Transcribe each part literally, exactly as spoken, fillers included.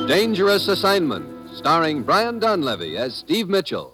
Dangerous Assignment, starring Brian Donlevy as Steve Mitchell.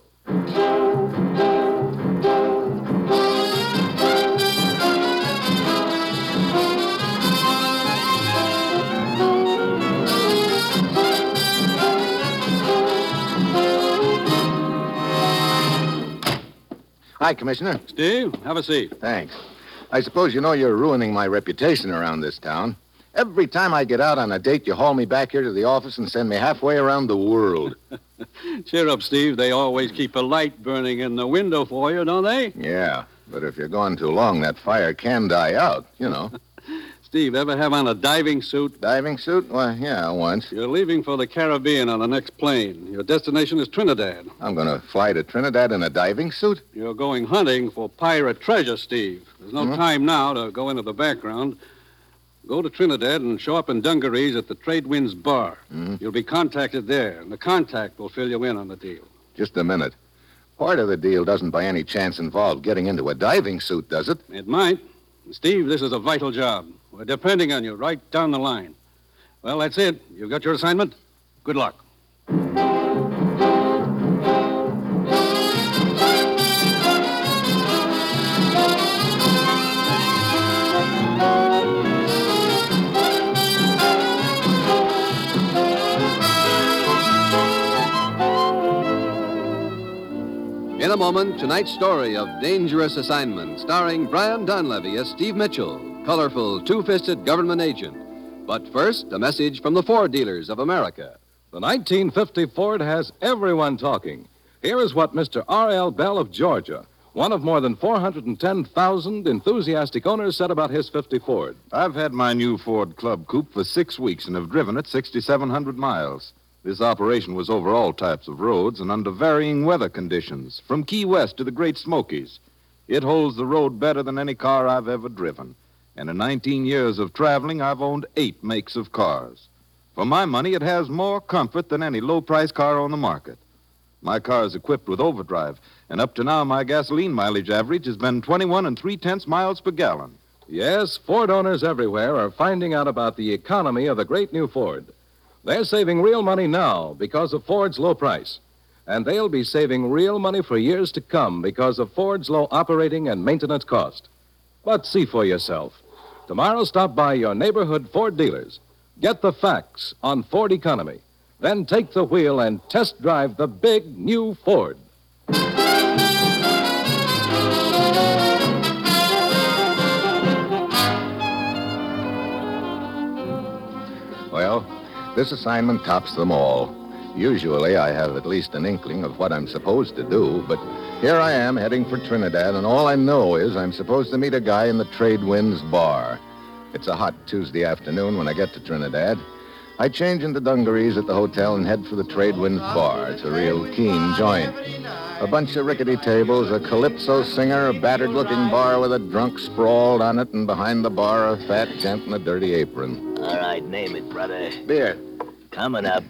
Hi, Commissioner. Steve, have a seat. Thanks. I suppose you know you're ruining my reputation around this town. Every time I get out on a date, you haul me back here to the office and send me halfway around the world. Cheer up, Steve. They always keep a light burning in the window for you, don't they? Yeah, but if you're gone too long, that fire can die out, you know. Steve, ever have on a diving suit? Diving suit? Well, yeah, once. You're leaving for the Caribbean on the next plane. Your destination is Trinidad. I'm going to fly to Trinidad in a diving suit? You're going hunting for pirate treasure, Steve. There's no mm-hmm. time now to go into the background. Go to Trinidad and show up in dungarees at the Trade Winds Bar. Mm-hmm. You'll be contacted there, and the contact will fill you in on the deal. Just a minute. Part of the deal doesn't by any chance involve getting into a diving suit, does it? It might. Steve, this is a vital job. We're depending on you right down the line. Well, that's it. You've got your assignment. Good luck. In a moment, tonight's story of Dangerous Assignment, starring Brian Donlevy as Steve Mitchell, colorful, two-fisted government agent. But first, a message from the Ford dealers of America. The nineteen fifty Ford has everyone talking. Here is what Mister R L Bell of Georgia, one of more than four hundred ten thousand enthusiastic owners, said about his fifty Ford. I've had my new Ford Club Coupe for six weeks and have driven it sixty-seven hundred miles. This operation was over all types of roads and under varying weather conditions, from Key West to the Great Smokies. It holds the road better than any car I've ever driven. And in nineteen years of traveling, I've owned eight makes of cars. For my money, it has more comfort than any low-price car on the market. My car is equipped with overdrive, and up to now, my gasoline mileage average has been twenty-one and three-tenths miles per gallon. Yes, Ford owners everywhere are finding out about the economy of the great new Ford. They're saving real money now because of Ford's low price. And they'll be saving real money for years to come because of Ford's low operating and maintenance cost. But see for yourself. Tomorrow, stop by your neighborhood Ford dealers. Get the facts on Ford economy. Then take the wheel and test drive the big new Ford. Well, this assignment tops them all. Usually I have at least an inkling of what I'm supposed to do, but here I am heading for Trinidad, and all I know is I'm supposed to meet a guy in the Trade Winds Bar. It's a hot Tuesday afternoon when I get to Trinidad. I change into dungarees at the hotel and head for the Trade Winds Bar. It's a real keen joint. A bunch of rickety tables, a calypso singer, a battered-looking bar with a drunk sprawled on it, and behind the bar a fat gent in a dirty apron. All right, name it, brother. Beer. Coming up.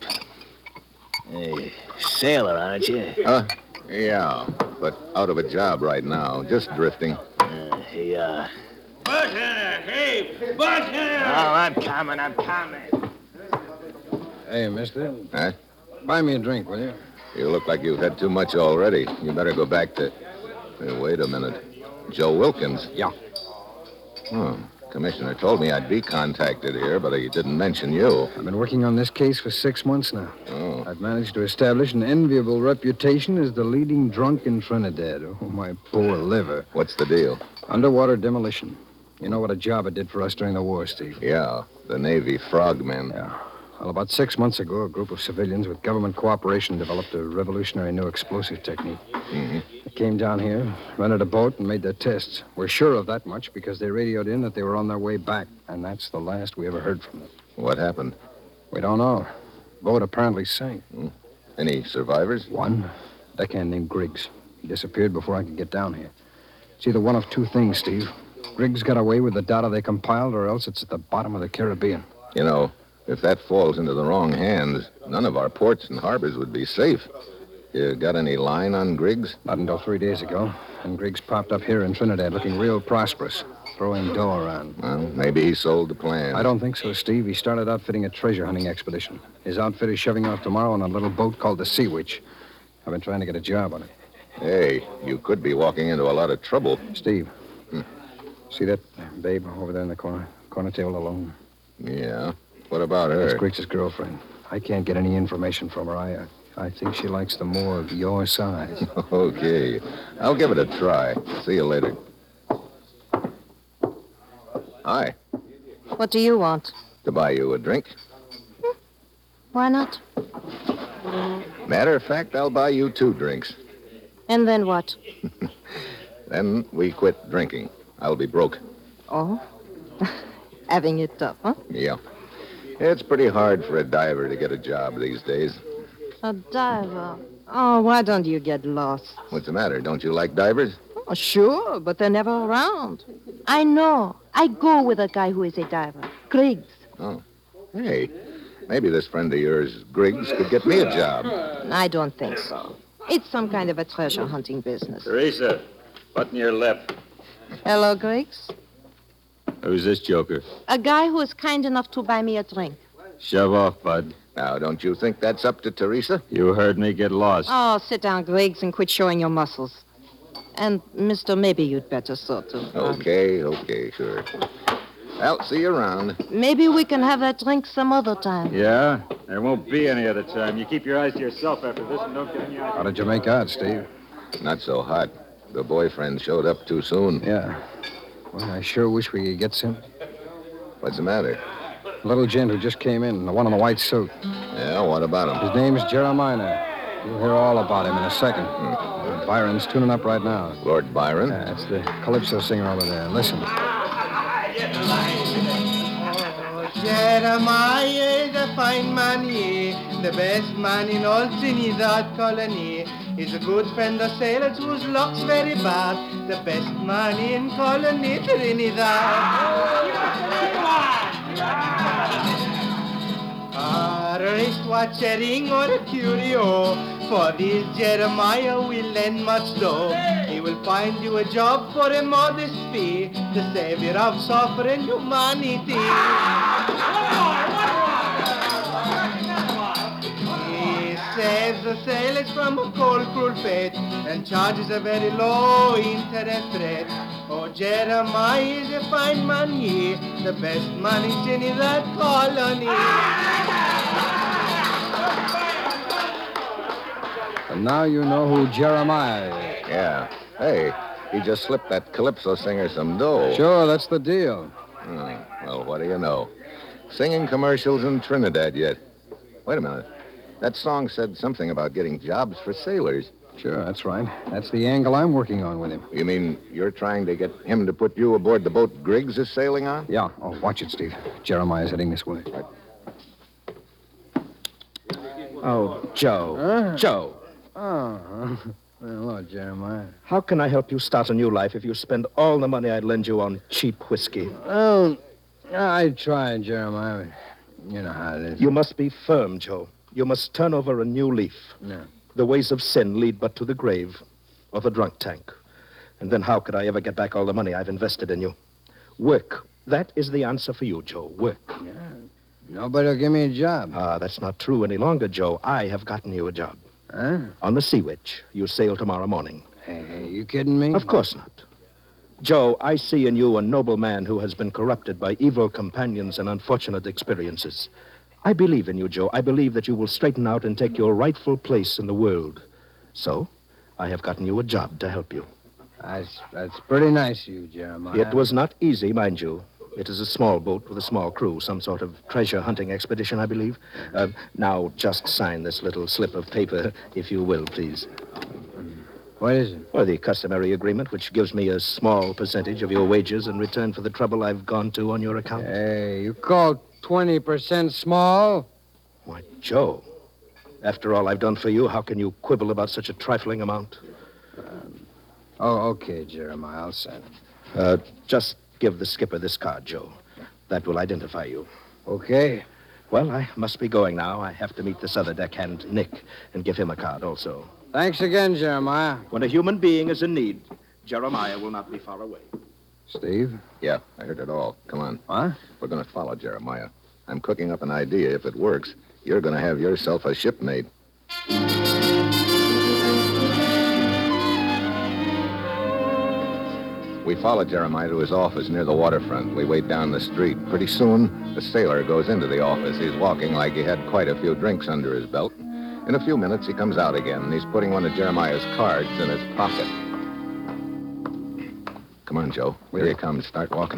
Hey, sailor, aren't you? Uh, yeah, but out of a job right now. Just drifting. Uh, he, uh... Bartender! Hey, bartender! Oh, I'm coming, I'm coming. Hey, mister. Huh? Buy me a drink, will you? You look like you've had too much already. You better go back to... Hey, wait a minute. Joe Wilkins. Yeah. Oh, Commissioner told me I'd be contacted here, but he didn't mention you. I've been working on this case for six months now. Oh. I've managed to establish an enviable reputation as the leading drunk in Trinidad. Oh, my poor liver. What's the deal? Underwater demolition. You know what a job it did for us during the war, Steve? Yeah, the Navy frogmen. Yeah. Well, about six months ago, a group of civilians with government cooperation developed a revolutionary new explosive technique. Mm-hmm. They came down here, rented a boat, and made their tests. We're sure of that much because they radioed in that they were on their way back, and that's the last we ever heard from them. What happened? We don't know. Boat apparently sank. Hmm. Any survivors? One. Deckhand named Griggs. He disappeared before I could get down here. It's either one of two things, Steve. Griggs got away with the data they compiled, or else it's at the bottom of the Caribbean. You know, if that falls into the wrong hands, none of our ports and harbors would be safe. You got any line on Griggs? Not until three days ago. And Griggs popped up here in Trinidad looking real prosperous. throwing dough around. Well, maybe he sold the plan. I don't think so, Steve. He started outfitting a treasure hunting expedition. His outfit is shoving off tomorrow on a little boat called the Sea Witch. I've been trying to get a job on it. Hey, you could be walking into a lot of trouble. Steve, hmm. see that babe over there in the corner? Corner table alone. Yeah. What about her? That's Griggs' girlfriend. I can't get any information from her. I, uh, I think she likes the more of your size. Okay. I'll give it a try. See you later. Hi. What do you want? To buy you a drink. Hmm. Why not? Matter of fact, I'll buy you two drinks. And then what? Then we quit drinking. I'll be broke. Oh? Having it tough, huh? Yeah. It's pretty hard for a diver to get a job these days. A diver? Oh, why don't you get lost? What's the matter? Don't you like divers? Oh, sure, but they're never around. I know. I go with a guy who is a diver. Griggs. Oh. Hey, maybe this friend of yours, Griggs, could get me a job. I don't think so. It's some kind of a treasure hunting business. Teresa, button your lip. Hello, Griggs. Who's this joker? A guy who is kind enough to buy me a drink. Shove off, bud. Now, don't you think that's up to Teresa? You heard me. Get lost. Oh, sit down, Griggs, and quit showing your muscles. And, mister, maybe you'd better sort of... Okay, okay, sure. Well, see you around. Maybe we can have that drink some other time. Yeah? There won't be any other time. You keep your eyes to yourself after this and don't get any eyes. How did you make out, Steve? Not so hot. The boyfriend showed up too soon. Yeah. Well, I sure wish we could get some. What's the matter? A little gent who just came in, the one in the white suit. Yeah, what about him? His name's Jeremiah. You'll hear all about him in a second. Hmm. Byron's tuning up right now. Lord Byron? Yeah, that's the calypso singer over there. Listen. Jeremiah is a fine man, he, the best man in all Trinidad colony. He's a good friend of sailors whose luck's very bad. The best man in colony Trinidad. A wristwatch, a ring, or a curio. For this Jeremiah will lend much dough. He will find you a job for a modest fee, the savior of suffering humanity. He saves the sailors from a cold, cruel fate and charges a very low interest rate. Oh, Jeremiah is a fine man, he, the best man in Trinidad colony. And now you know who Jeremiah is. Yeah. Hey, he just slipped that calypso singer some dough. Sure, that's the deal. Hmm. Well, what do you know? Singing commercials in Trinidad yet. Wait a minute. That song said something about getting jobs for sailors. Sure, that's right. That's the angle I'm working on with him. You mean you're trying to get him to put you aboard the boat Griggs is sailing on? Yeah. Oh, watch it, Steve. Jeremiah's heading this way. Right. Oh, Joe. Huh? Joe. Oh, hello, Jeremiah. How can I help you start a new life if you spend all the money I'd lend you on cheap whiskey? Well, I tried, Jeremiah. You know how it is. You must be firm, Joe. You must turn over a new leaf. No. The ways of sin lead but to the grave or the drunk tank. And then how could I ever get back all the money I've invested in you? Work. That is the answer for you, Joe. Work. Yeah. Nobody will give me a job. Ah, that's not true any longer, Joe. I have gotten you a job. Huh? On the Sea Witch. You sail tomorrow morning. Hey, hey, you kidding me? Of course not. Joe, I see in you a noble man who has been corrupted by evil companions and unfortunate experiences. I believe in you, Joe. I believe that you will straighten out and take your rightful place in the world. So, I have gotten you a job to help you. That's, that's pretty nice of you, Jeremiah. It was not easy, mind you. It is a small boat with a small crew, some sort of treasure hunting expedition, I believe. Uh, now, just sign this little slip of paper, if you will, please. What is it? Well, the customary agreement, which gives me a small percentage of your wages in return for the trouble I've gone to on your account. Hey, you call twenty percent small? Why, Joe, after all I've done for you, how can you quibble about such a trifling amount? Um, oh, okay, Jeremiah, I'll sign it. Uh, just give the skipper this card, Joe. That will identify you. Okay. Well, I must be going now. I have to meet this other deckhand, Nick, and give him a card also. Thanks again, Jeremiah. When a human being is in need, Jeremiah will not be far away. Steve? Yeah, I heard it all. Come on. What? We're going to follow Jeremiah. I'm cooking up an idea. If it works, you're going to have yourself a shipmate. We follow Jeremiah to his office near the waterfront. We wait down the street. Pretty soon, the sailor goes into the office. He's walking like he had quite a few drinks under his belt. In a few minutes, he comes out again, and he's putting one of Jeremiah's cards in his pocket. Come on, Joe. Here he comes. Start walking.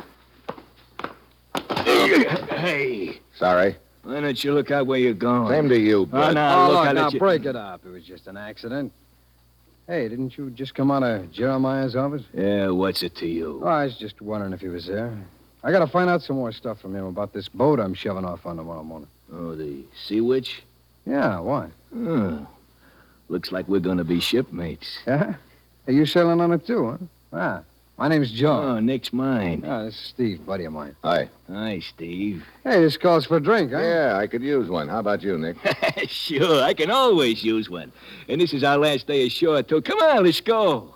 Hey, Sorry. why don't you look out where you're going? Same to you, Oh, bud. now, Oh, look, look, I now let you... break it up. It was just an accident. Hey, didn't you just come out of Jeremiah's office? Yeah, what's it to you? Oh, I was just wondering if he was there. I gotta find out some more stuff from him about this boat I'm shoving off on tomorrow morning. Oh, the Sea Witch? Yeah, why? Oh, looks like we're going to be shipmates. Yeah? Hey, you sailing on it too, huh? Ah, my name's Joe. Oh, Nick's mine. Ah, this is Steve, buddy of mine. Hi. Hi, Steve. Hey, this calls for a drink, huh? Yeah, I could use one. How about you, Nick? Sure, I can always use one. And this is our last day ashore, too. Come on, let's go.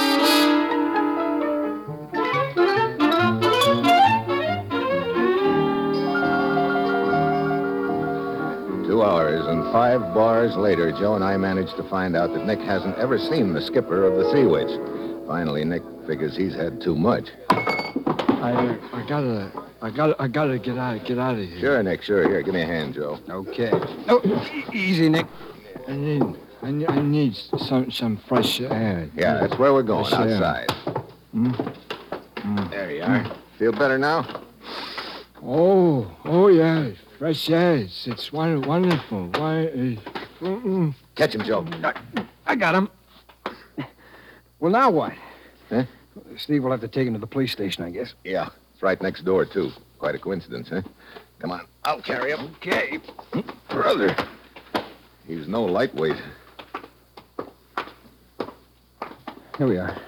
Two hours and five bars later, Joe and I managed to find out that Nick hasn't ever seen the skipper of the Sea Witch. Finally, Nick figures he's had too much. I, I gotta, I gotta, I gotta get out, get out of here. Sure, Nick, sure. Here, give me a hand, Joe. Okay. No, e- easy, Nick. I need, I need, I need some, some fresh air. Yeah, that's where we're going, Fresh air. outside. Hmm? Mm. There you are. Feel better now? Oh, oh yeah, fresh air. It's, it's won- wonderful. Why? Uh, mm-mm. Catch him, Joe. I got him. Well, now what? Huh? Steve will have to take him to the police station, I guess. Yeah, it's right next door, too. Quite a coincidence, huh? Come on, I'll carry him. Okay. Brother. He's no lightweight. Here we are.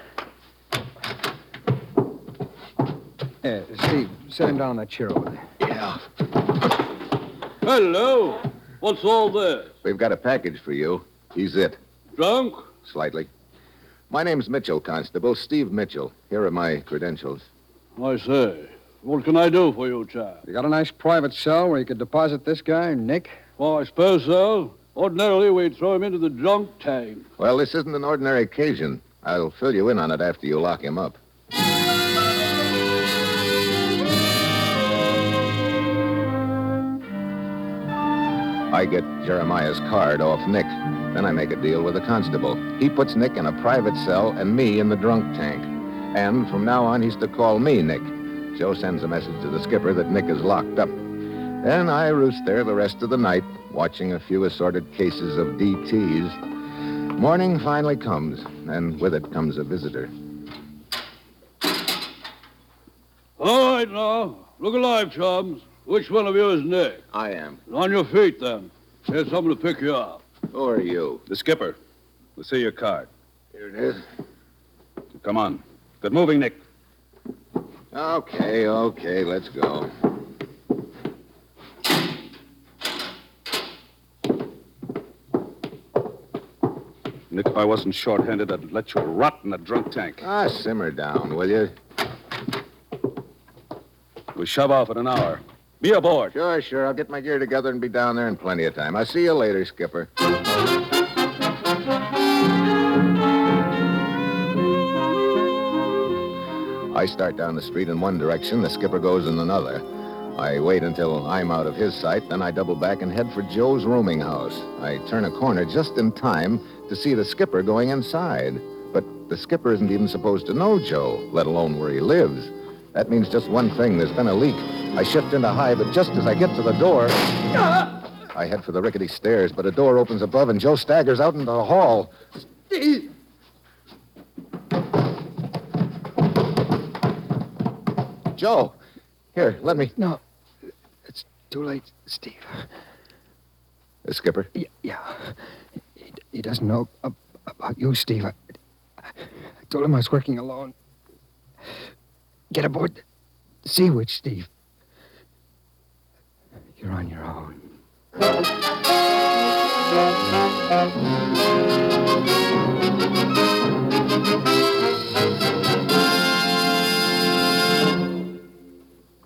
Yeah, Steve, set him down on that chair over there. Yeah. Hello. What's all this? We've got a package for you. He's it. Drunk? Slightly. My name's Mitchell, Constable. Steve Mitchell. Here are my credentials. I say. What can I do for you, chap? You got a nice private cell where you could deposit this guy, Nick? Well, I suppose so. Ordinarily, we'd throw him into the drunk tank. Well, this isn't an ordinary occasion. I'll fill you in on it after you lock him up. I get Jeremiah's card off Nick. Then I make a deal with the constable. He puts Nick in a private cell and me in the drunk tank. And from now on, he's to call me Nick. Joe sends a message to the skipper that Nick is locked up. Then I roost there the rest of the night, watching a few assorted cases of D Ts. Morning finally comes, and with it comes a visitor. All right, now. Look alive, chums. Which one of you is Nick? I am. On your feet, then. Here's something to pick you up. Who are you? The skipper. We'll see your card. Here it is. Come on. Good moving, Nick. Okay, okay, let's go. Nick, if I wasn't short-handed, I'd let you rot in the drunk tank. Ah, simmer down, will you? We shove off in an hour. Be aboard. Sure, sure. I'll get my gear together and be down there in plenty of time. I'll see you later, Skipper. I start down the street in one direction, the skipper goes in another. I wait until I'm out of his sight, then I double back and head for Joe's rooming house. I turn a corner just in time to see the skipper going inside. But the skipper isn't even supposed to know Joe, let alone where he lives. That means just one thing. There's been a leak. I shift into high, but just as I get to the door, I head for the rickety stairs, but a door opens above, and Joe staggers out into the hall. Steve! Joe, here, let me... No, it's too late, Steve. The skipper? Y- yeah. He, he doesn't know ab- about you, Steve. I, I told him I was working alone. Get aboard the Sea Witch, Steve. You're on your own.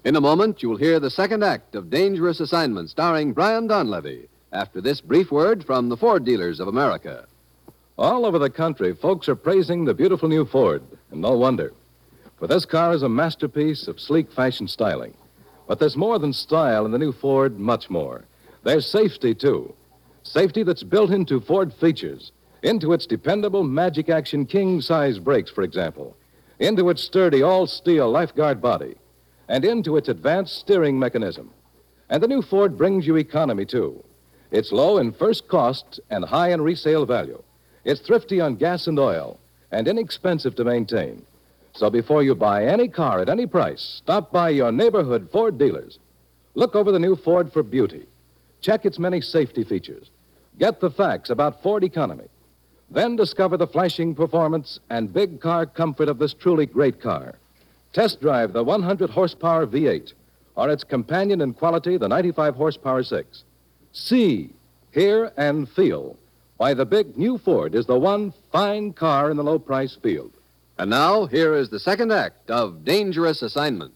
In a moment, you'll hear the second act of Dangerous Assignment starring Brian Donlevy after this brief word from the Ford Dealers of America. All over the country, folks are praising the beautiful new Ford, and no wonder. For this car is a masterpiece of sleek fashion styling. But there's more than style in the new Ford, much more. There's safety, too. Safety that's built into Ford features, into its dependable Magic Action king-size brakes, for example, into its sturdy all-steel lifeguard body, and into its advanced steering mechanism. And the new Ford brings you economy, too. It's low in first cost and high in resale value. It's thrifty on gas and oil, and inexpensive to maintain. So before you buy any car at any price, stop by your neighborhood Ford dealers. Look over the new Ford for beauty. Check its many safety features. Get the facts about Ford economy. Then discover the flashing performance and big car comfort of this truly great car. Test drive the one hundred horsepower V eight or its companion in quality, the ninety-five horsepower six. See, hear, and feel why the big new Ford is the one fine car in the low-price field. And now, here is the second act of Dangerous Assignment.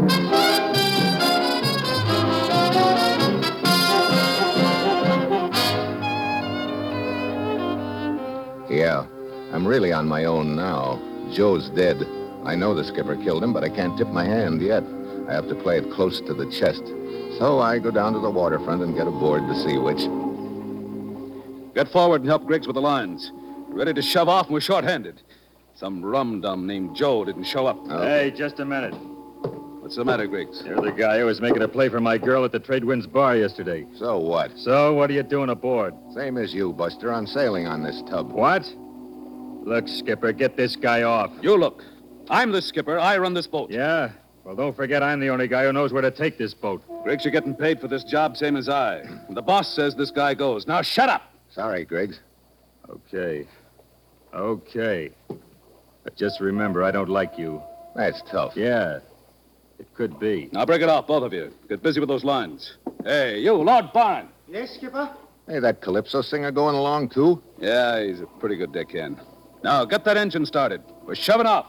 Yeah, I'm really on my own now. Joe's dead. I know the skipper killed him, but I can't tip my hand yet. I have to play it close to the chest. So I go down to the waterfront and get aboard the Sea Witch. Get forward and help Griggs with the lines. We're ready to shove off and we're short-handed. Some rum-dum named Joe didn't show up. Hey, just a minute. What's the matter, Griggs? You're the guy who was making a play for my girl at the Trade Winds bar yesterday. So what? So, what are you doing aboard? Same as you, Buster. I'm sailing on this tub. What? Look, Skipper, get this guy off. You look. I'm the skipper. I run this boat. Yeah? Well, don't forget I'm the only guy who knows where to take this boat. Griggs, you're getting paid for this job, same as I. And the boss says this guy goes. Now, shut up! Sorry, Griggs. Okay. Okay. But just remember, I don't like you. That's tough. Yeah. It could be. Now, break it off, both of you. Get busy with those lines. Hey, you, Lord Byron. Yes, Skipper? Hey, that Calypso singer going along, too? Yeah, he's a pretty good deckhand. Now, get that engine started. We're shoving off.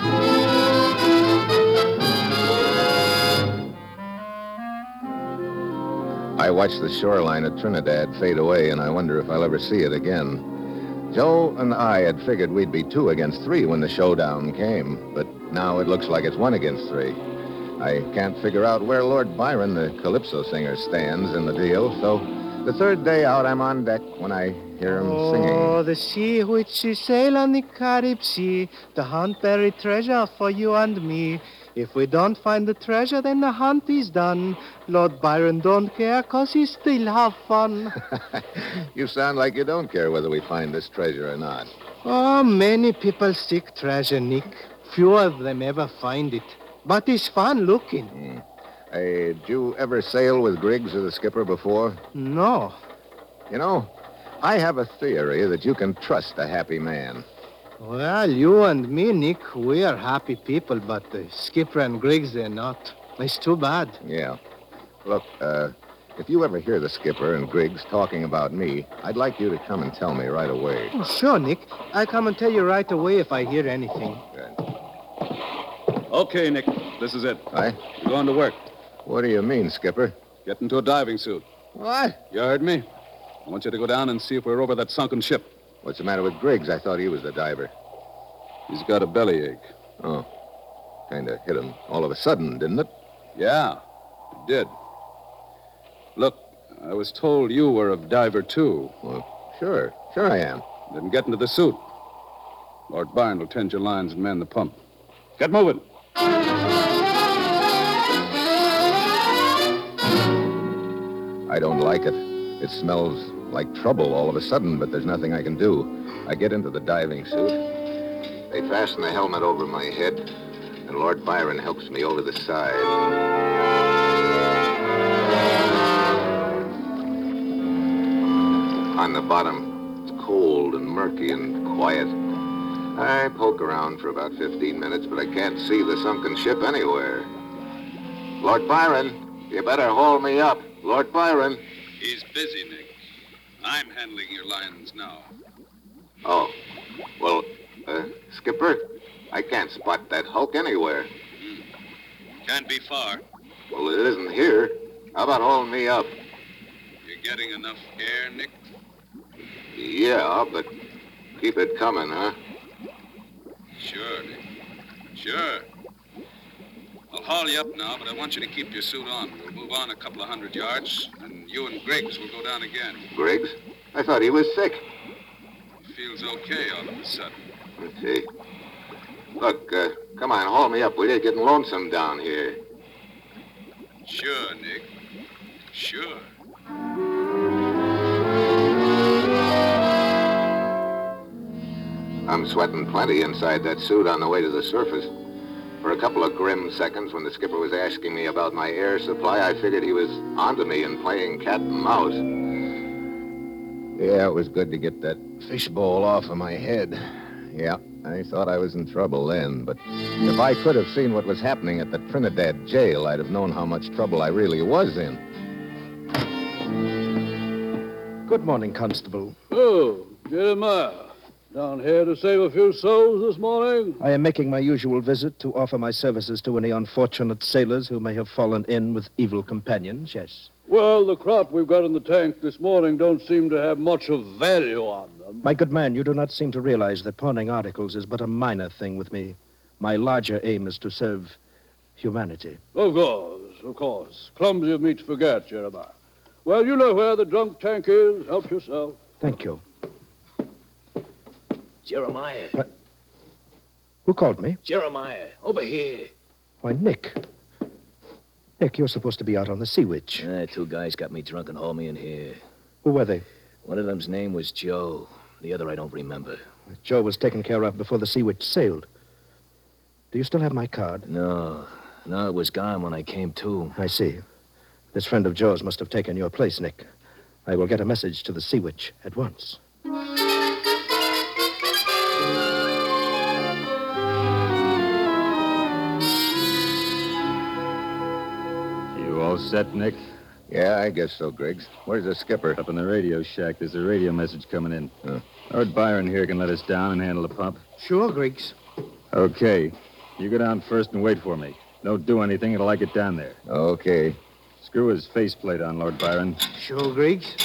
I watch the shoreline of Trinidad fade away, and I wonder if I'll ever see it again. Joe and I had figured we'd be two against three when the showdown came, but now it looks like it's one against three. I can't figure out where Lord Byron, the Calypso singer, stands in the deal, so the third day out, I'm on deck when I hear him singing. Oh, the Sea Witch sail on the Carib Sea to hunt buried treasure for you and me. If we don't find the treasure, then the hunt is done. Lord Byron don't care, 'cause he still have fun. You sound like you don't care whether we find this treasure or not. Oh, many people seek treasure, Nick. Few of them ever find it. But it's fun looking. Mm. Hey, did you ever sail with Griggs or the skipper before? No. You know, I have a theory that you can trust a happy man. Well, you and me, Nick, we are happy people, but the skipper and Griggs, they're not. It's too bad. Yeah. Look, uh, if you ever hear the skipper and Griggs talking about me, I'd like you to come and tell me right away. Oh, sure, Nick. I'll come and tell you right away if I hear anything. Good. Okay, Nick. This is it. Aye? You're going to work. What do you mean, Skipper? Get into a diving suit. What? You heard me? I want you to go down and see if we're over that sunken ship. What's the matter with Griggs? I thought he was the diver. He's got a bellyache. Oh. Kind of hit him all of a sudden, didn't it? Yeah, it did. Look, I was told you were a diver, too. Well, sure. Sure I am. Then get into the suit. Lord Byron will tend your lines and man the pump. Get moving. I don't like it. It smells like trouble all of a sudden, but there's nothing I can do. I get into the diving suit. They fasten the helmet over my head, and Lord Byron helps me over the side. On the bottom, it's cold and murky and quiet. I poke around for about fifteen minutes, but I can't see the sunken ship anywhere. Lord Byron, you better haul me up. Lord Byron. He's busy, Nick. I'm handling your lines now. Oh, well, uh, Skipper, I can't spot that hulk anywhere. Mm. Can't be far. Well, it isn't here. How about hauling me up? You getting enough air, Nick? Yeah, but keep it coming, huh? Sure, Nick. Sure. I'll haul you up now, but I want you to keep your suit on. We'll move on a couple of hundred yards, and you and Griggs will go down again. Griggs? I thought he was sick. He feels okay all of a sudden. Let's see. Look, uh, come on, haul me up, will you? Getting lonesome down here. Sure, Nick. Sure. I'm sweating plenty inside that suit on the way to the surface. For a couple of grim seconds, when the skipper was asking me about my air supply, I figured he was onto me and playing cat and mouse. Yeah, it was good to get that fishbowl off of my head. Yeah, I thought I was in trouble then, but if I could have seen what was happening at the Trinidad jail, I'd have known how much trouble I really was in. Good morning, Constable. Oh, Jeremiah. Down here to save a few souls this morning? I am making my usual visit to offer my services to any unfortunate sailors who may have fallen in with evil companions, yes. Well, the crop we've got in the tank this morning don't seem to have much of value on them. My good man, you do not seem to realize that pawning articles is but a minor thing with me. My larger aim is to serve humanity. Of course, of course. Clumsy of me to forget, Jeremiah. Well, you know where the drunk tank is. Help yourself. Thank you. Jeremiah. What? Who called me? Jeremiah, over here. Why, Nick. Nick, you're supposed to be out on the Sea Witch. Uh, two guys got me drunk and hauled me in here. Who were they? One of them's name was Joe. The other I don't remember. Joe was taken care of before the Sea Witch sailed. Do you still have my card? No. No, it was gone when I came to. I see. This friend of Joe's must have taken your place, Nick. I will get a message to the Sea Witch at once. All set, Nick? Yeah, I guess so, Griggs. Where's the skipper? Up in the radio shack. There's a radio message coming in. Huh. Lord Byron here can let us down and handle the pump. Sure, Griggs. Okay. You go down first and wait for me. Don't do anything until I get down there. Okay. Screw his faceplate on, Lord Byron. Sure, Griggs.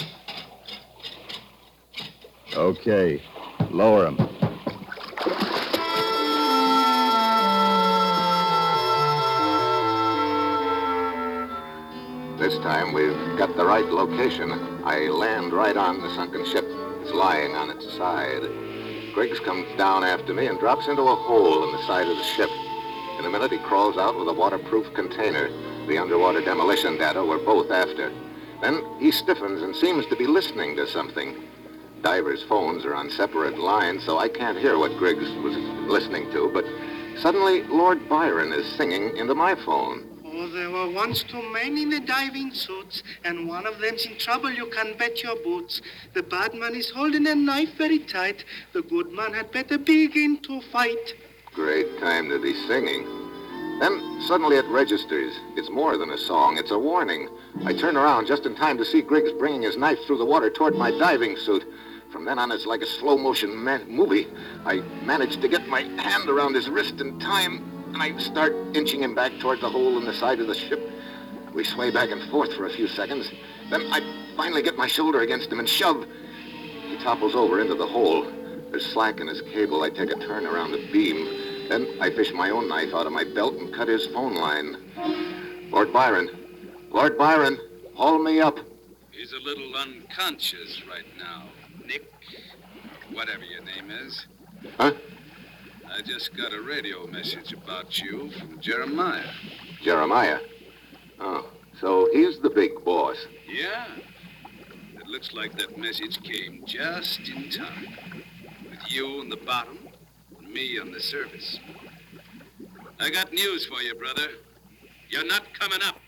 Okay. Lower him. This time we've got the right location. I land right on the sunken ship. It's lying on its side. Griggs comes down after me and drops into a hole in the side of the ship. In a minute, he crawls out with a waterproof container. The underwater demolition data we're both after. Then he stiffens and seems to be listening to something. Divers' phones are on separate lines, so I can't hear what Griggs was listening to, but suddenly Lord Byron is singing into my phone. Oh, there were once two men in the diving suits, and one of them's in trouble, you can bet your boots. The bad man is holding a knife very tight. The good man had better begin to fight. Great time to be singing. Then suddenly it registers. It's more than a song, it's a warning. I turn around just in time to see Griggs bringing his knife through the water toward my diving suit. From then on, it's like a slow-motion ma- movie. I manage to get my hand around his wrist in time, and I start inching him back toward the hole in the side of the ship. We sway back and forth for a few seconds. Then I finally get my shoulder against him and shove. He topples over into the hole. There's slack in his cable. I take a turn around the beam. Then I fish my own knife out of my belt and cut his phone line. Lord Byron. Lord Byron, haul me up. He's a little unconscious right now, Nick. Whatever your name is. Huh? I just got a radio message about you from Jeremiah. Jeremiah? Oh, so he's the big boss. Yeah. It looks like that message came just in time. With you on the bottom and me on the surface. I got news for you, brother. You're not coming up.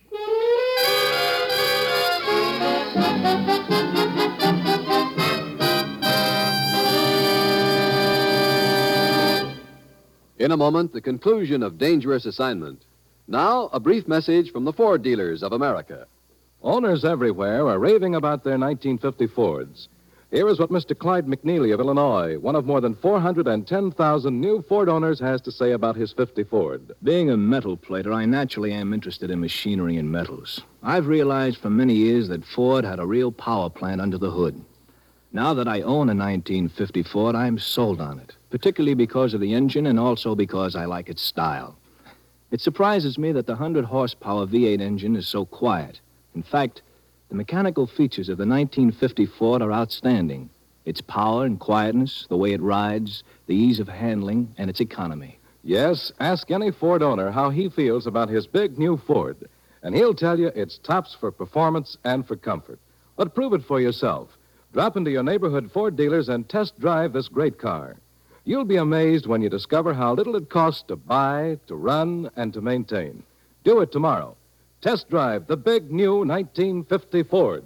In a moment, the conclusion of Dangerous Assignment. Now, a brief message from the Ford dealers of America. Owners everywhere are raving about their nineteen fifty Fords. Here is what Mister Clyde McNeely of Illinois, one of more than four hundred ten thousand new Ford owners, has to say about his fifty Ford. Being a metal plater, I naturally am interested in machinery and metals. I've realized for many years that Ford had a real power plant under the hood. Now that I own a nineteen fifty Ford, I'm sold on it, particularly because of the engine and also because I like its style. It surprises me that the one hundred horsepower V eight engine is so quiet. In fact, the mechanical features of the nineteen fifty Ford are outstanding. Its power and quietness, the way it rides, the ease of handling, and its economy. Yes, ask any Ford owner how he feels about his big new Ford, and he'll tell you it's tops for performance and for comfort. But prove it for yourself. Drop into your neighborhood Ford dealers and test drive this great car. You'll be amazed when you discover how little it costs to buy, to run, and to maintain. Do it tomorrow. Test drive the big new nineteen fifty Ford.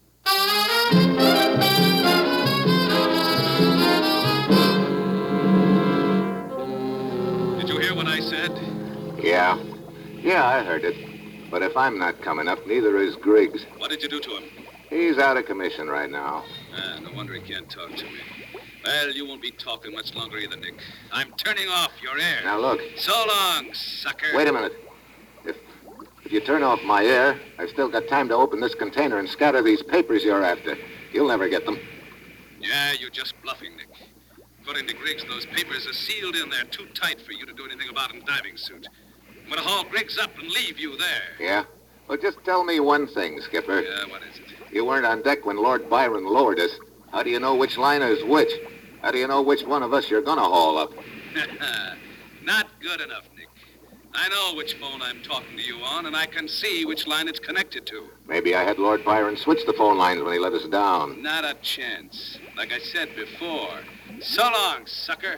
Did you hear what I said? Yeah. Yeah, I heard it. But if I'm not coming up, neither is Griggs. What did you do to him? He's out of commission right now. Ah, no wonder he can't talk to me. Well, you won't be talking much longer either, Nick. I'm turning off your air. Now, look. So long, sucker. Wait a minute. If if you turn off my air, I've still got time to open this container and scatter these papers you're after. You'll never get them. Yeah, you're just bluffing, Nick. According to Griggs, those papers are sealed in there too tight for you to do anything about in diving suit. I'm going to haul Griggs up and leave you there. Yeah? Well, just tell me one thing, Skipper. Yeah, what is it? You weren't on deck when Lord Byron lowered us. How do you know which liner is which? How do you know which one of us you're going to haul up? Not good enough, Nick. I know which phone I'm talking to you on, and I can see which line it's connected to. Maybe I had Lord Byron switch the phone lines when he let us down. Not a chance. Like I said before. So long, sucker.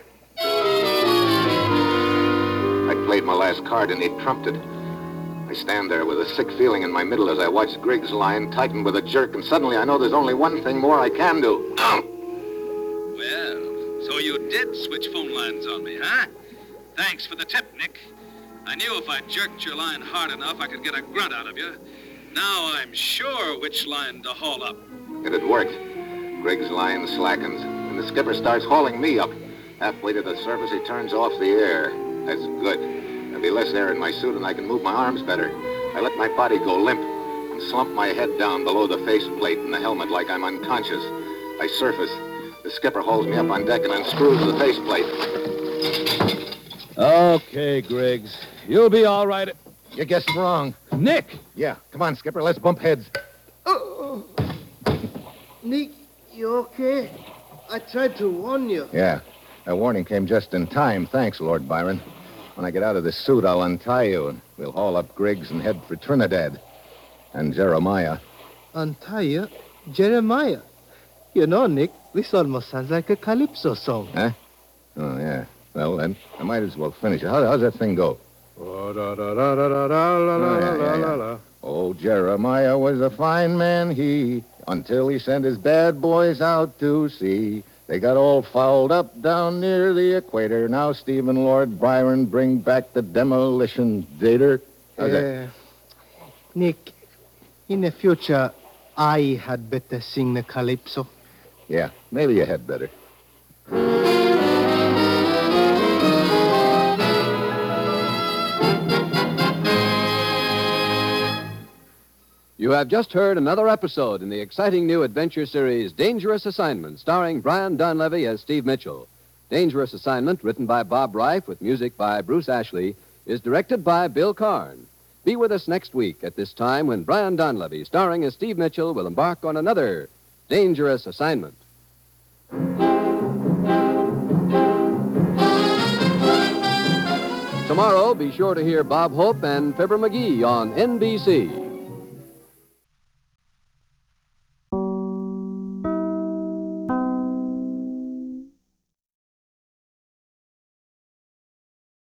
I played my last card and he trumped it. I stand there with a sick feeling in my middle as I watch Griggs' line tighten with a jerk, and suddenly I know there's only one thing more I can do. Well, so you did switch phone lines on me, huh? Thanks for the tip, Nick. I knew if I jerked your line hard enough, I could get a grunt out of you. Now I'm sure which line to haul up. It had worked. Griggs' line slackens, and the skipper starts hauling me up. Halfway to the surface, he turns off the air. That's good. There'll be less air in my suit, and I can move my arms better. I let my body go limp and slump my head down below the faceplate in the helmet like I'm unconscious. I surface. The skipper holds me up on deck and unscrews the faceplate. Okay, Griggs. You'll be all right. You guessed wrong. Nick! Yeah, come on, Skipper. Let's bump heads. Oh, Nick, you okay? I tried to warn you. Yeah, that warning came just in time. Thanks, Lord Byron. When I get out of this suit, I'll untie you, and we'll haul up Griggs and head for Trinidad. And Jeremiah. Untie you? Jeremiah? You know, Nick, this almost sounds like a Calypso song. Huh? Oh, yeah. Well, then, I might as well finish it. How, how's that thing go? Oh, da, da, da, da, da, da, la, Oh, yeah, la, yeah, la, yeah. la. Oh, Jeremiah was a fine man, he, until he sent his bad boys out to sea. They got all fouled up down near the equator. Now Stephen Lord Byron bring back the demolition dater. How's that? Uh, Nick, in the future, I had better sing the Calypso. Yeah, maybe you had better. You have just heard another episode in the exciting new adventure series Dangerous Assignment, starring Brian Donlevy as Steve Mitchell. Dangerous Assignment, written by Bob Reif with music by Bruce Ashley, is directed by Bill Karn. Be with us next week at this time when Brian Donlevy, starring as Steve Mitchell, will embark on another Dangerous Assignment. Tomorrow, be sure to hear Bob Hope and Fibber McGee on N B C.